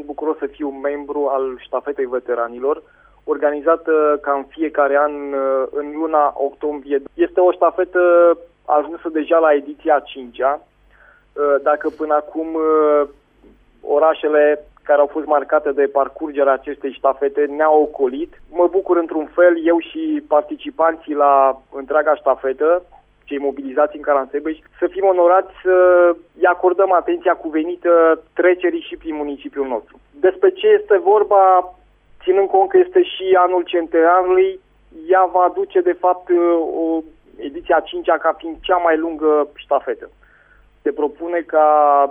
sunt bucuros să fiu membru al ștafetei veteranilor, organizată ca în fiecare an în luna octombrie. Este o ștafetă ajunsă deja la ediția 5-a. Dacă până acum orașele care au fost marcate de parcurgerea acestei ștafete ne-au ocolit, mă bucur într-un fel, eu și participanții la întreaga ștafetă, cei mobilizați în Caransebeș, să fim onorați să îi acordăm atenția cuvenită trecerii și prin municipiul nostru. Despre ce este vorba, ținând cont că este și anul centenarului, ea va aduce de fapt o ediția 5-a ca fiind cea mai lungă ștafetă. Se propune ca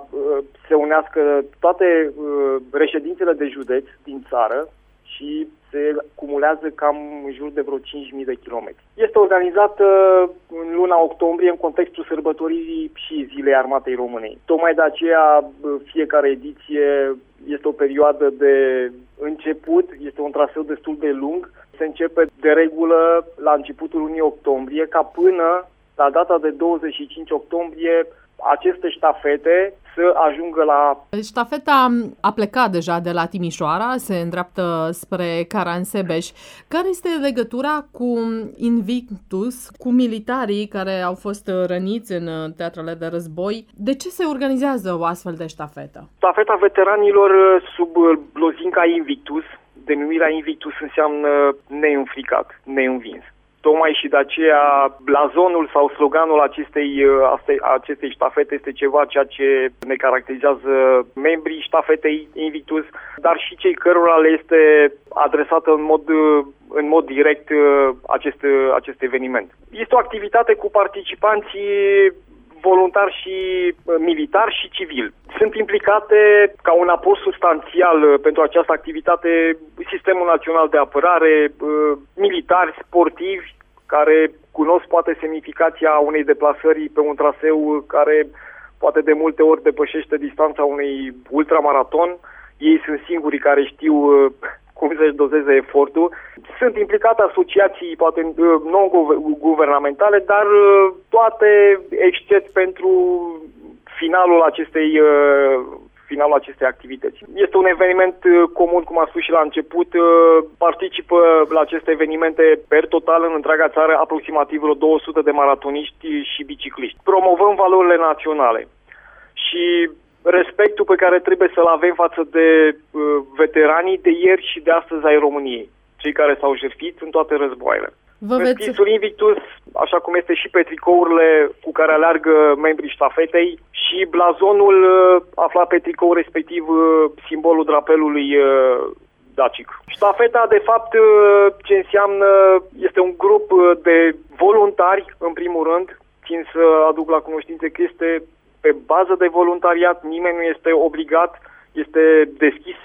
se unească toate reședințele de județ din țară și se cumulează cam în jur de vreo 5.000 de kilometri. Este organizată în luna octombrie în contextul sărbătoririi și Zilei Armatei Românei. Tocmai de aceea fiecare ediție este o perioadă de început, este un traseu destul de lung. Se începe de regulă la începutul lunii octombrie, ca până la data de 25 octombrie aceste ștafete să ajungă la... Ștafeta a plecat deja de la Timișoara, se îndreaptă spre Caransebeș. Care este legătura cu Invictus, cu militarii care au fost răniți în teatrele de război? De ce se organizează o astfel de ștafetă? Ștafeta veteranilor sub lozinca Invictus, denumirea Invictus înseamnă neînfricat, neînvins. Tocmai și de aceea blazonul sau sloganul acestei ștafete este ceea ce ne caracterizează membrii ștafetei Invictus, dar și cei cărora le este adresată în mod direct acest eveniment. Este o activitate cu participanții voluntari și militari și civili. Sunt implicate ca un aport substanțial pentru această activitate Sistemul Național de Apărare, militari, sportivi, care cunosc poate semnificația unei deplasări pe un traseu care poate de multe ori depășește distanța unui ultramaraton. Ei sunt singurii care știu cum să-și dozeze efortul. Sunt implicate asociații, poate non-guvernamentale, dar toate except pentru finalul acestei activități. Este un eveniment comun, cum am spus și la început. Participă la aceste evenimente per total în întreaga țară aproximativ vreo 200 de maratoniști și bicicliști. Promovăm valorile naționale și respectul pe care trebuie să-l avem față de veteranii de ieri și de astăzi ai României, cei care s-au jertfit în toate războaiele. Scrisul Invictus, așa cum este și pe tricourile cu care aleargă membrii ștafetei, și blazonul aflat pe tricou, respectiv simbolul drapelului dacic. Ștafeta, de fapt, ce înseamnă, este un grup de voluntari, în primul rând. Țin să aduc la cunoștință că este pe bază de voluntariat, nimeni nu este obligat, este deschis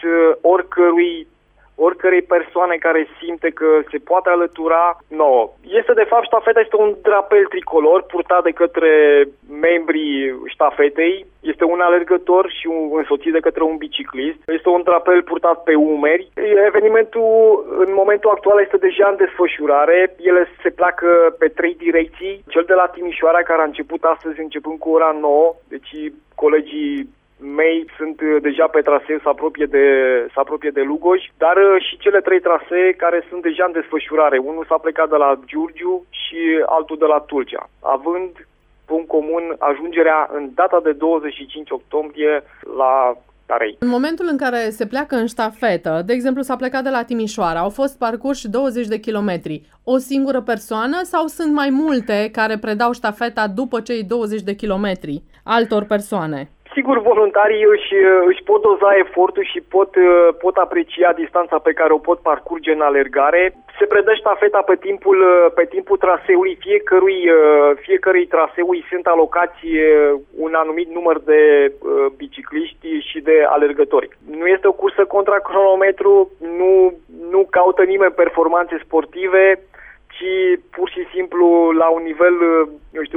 oricărei persoane care simte că se poate alătura nouă. De fapt, ștafeta este un drapel tricolor purtat de către membrii ștafetei. Este un alergător și însoțit de către un biciclist. Este un drapel purtat pe umeri. Evenimentul, în momentul actual, este deja în desfășurare. Ele se pleacă pe 3 direcții. Cel de la Timișoara, care a început astăzi, începând cu ora 9. Deci, colegii mei sunt deja pe traseu, se apropie de Lugoj, dar și cele 3 trasee care sunt deja în desfășurare. Unul s-a plecat de la Giurgiu și altul de la Tulcea, având punct comun ajungerea în data de 25 octombrie la Carei. În momentul în care se pleacă în ștafetă, de exemplu s-a plecat de la Timișoara, au fost parcurși 20 de kilometri. O singură persoană sau sunt mai multe care predau ștafeta după cei 20 de kilometri altor persoane? Sigur, voluntarii își pot doza efortul și pot aprecia distanța pe care o pot parcurge în alergare. Se predă ștafeta pe timpul traseului. Fiecărui traseului sunt alocați un anumit număr de bicicliști și de alergători. Nu este o cursă contra cronometru, nu caută nimeni performanțe sportive, ci pur și simplu la un nivel,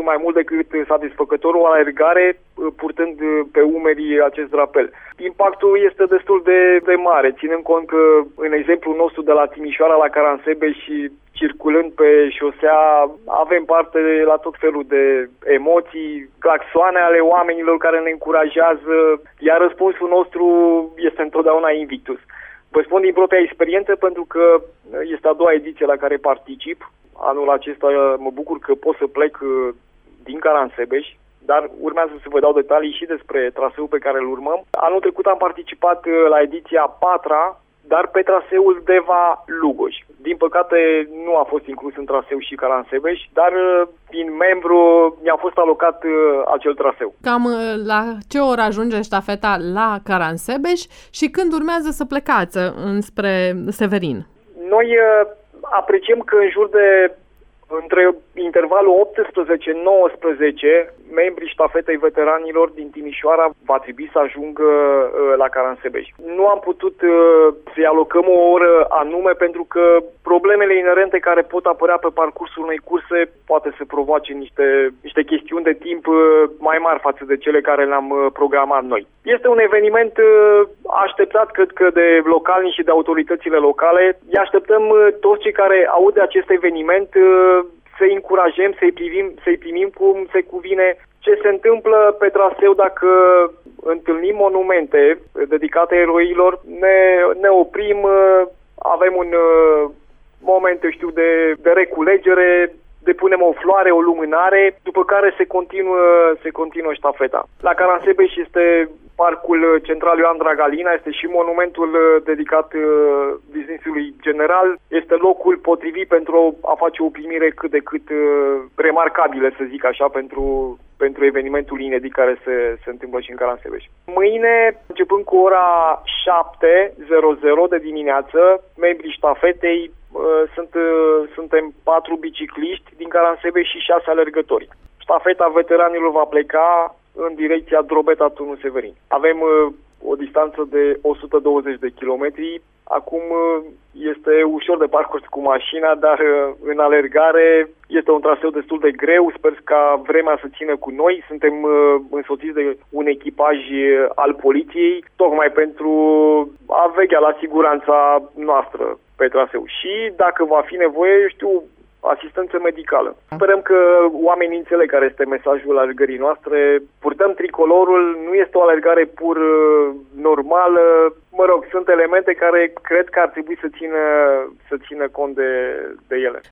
fiu mai mult decât satisfăcător o alergare purtând pe umerii acest drapel. Impactul este destul de mare, ținând cont că în exemplul nostru de la Timișoara la Caransebeș și circulând pe șosea avem parte la tot felul de emoții, claxoane ale oamenilor care ne încurajează, iar răspunsul nostru este întotdeauna Invictus. Vă spun din propria experiență pentru că este a doua ediție la care particip. Anul acesta mă bucur că pot să plec din Caransebeș, dar urmează să vă dau detalii și despre traseul pe care îl urmăm. Anul trecut am participat la ediția 4-a, dar pe traseul Deva-Lugoj. Din păcate nu a fost inclus în traseu și Caransebeș, dar fiin membru mi-a fost alocat acel traseu. Cam la ce oră ajunge ștafeta la Caransebeș și când urmează să plecați înspre Severin? Noi apreciem că în jur de între intervalul 18-19, membrii ștafetei veteranilor din Timișoara va trebui să ajungă la Caransebeș. Nu am putut să-i alocăm o oră anume pentru că problemele inerente care pot apărea pe parcursul unei curse poate să provoace niște chestiuni de timp mai mari față de cele care le-am programat noi. Este un eveniment așteptat, cred că, de localnici și de autoritățile locale. Îi așteptăm toți cei care aud de acest eveniment să-i încurajăm, să-i primim cum se cuvine. Ce se întâmplă pe traseu dacă întâlnim monumente dedicate eroilor, ne oprim, avem un moment, de reculegere, depunem o floare, o lumânare, după care se continuă ștafeta. La Caransebeș este Parcul Central Ioan Dragalina, este și monumentul dedicat business-ului general. Este locul potrivit pentru a face o primire cât de cât remarcabilă, să zic așa, pentru evenimentul inedit care se întâmplă și în Caransebeș. Mâine, începând cu ora 7:00 de dimineață, membrii ștafetei suntem 4 bicicliști din Caransebeș și 6 alergători. Ștafeta veteranilor va pleca în direcția Drobeta-Turnul Severin. Avem o distanță de 120 de kilometri. Acum este ușor de parcurs cu mașina, dar în alergare este un traseu destul de greu. Sper ca vremea să țină cu noi. Suntem însoțiți de un echipaj al poliției, tocmai pentru a veghea la siguranța noastră pe traseu. Și dacă va fi nevoie, asistență medicală. Sperăm că oamenii înțeleg care este mesajul alergării noastre. Purtăm tricolorul, nu este o alergare pur normală. Mă rog, sunt elemente care cred că ar trebui să țină cont de ele.